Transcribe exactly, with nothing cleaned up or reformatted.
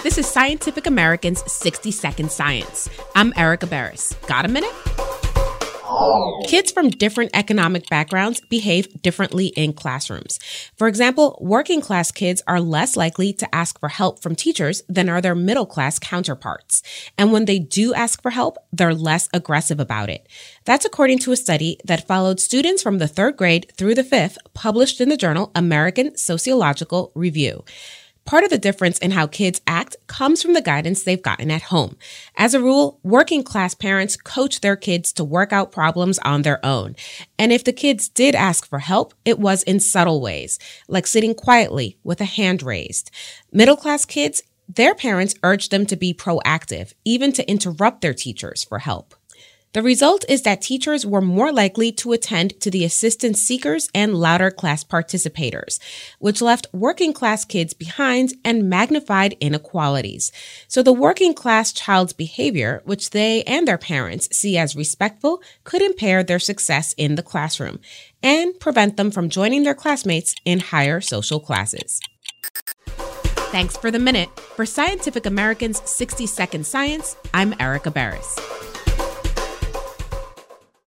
This is Scientific American's sixty second Science. I'm Erica Barris. Got a minute? Kids from different economic backgrounds behave differently in classrooms. For example, working class kids are less likely to ask for help from teachers than are their middle class counterparts. And when they do ask for help, they're less aggressive about it. That's according to a study that followed students from the third grade through the fifth, published in the journal American Sociological Review. Part of the difference in how kids act comes from the guidance they've gotten at home. As a rule, working class parents coach their kids to work out problems on their own. And if the kids did ask for help, it was in subtle ways, like sitting quietly with a hand raised. Middle class kids, their parents urged them to be proactive, even to interrupt their teachers for help. The result is that teachers were more likely to attend to the assistance seekers and louder class participators, which left working class kids behind and magnified inequalities. So the working class child's behavior, which they and their parents see as respectful, could impair their success in the classroom and prevent them from joining their classmates in higher social classes. Thanks for the minute. For Scientific American's sixty second Science, I'm Erica Barris.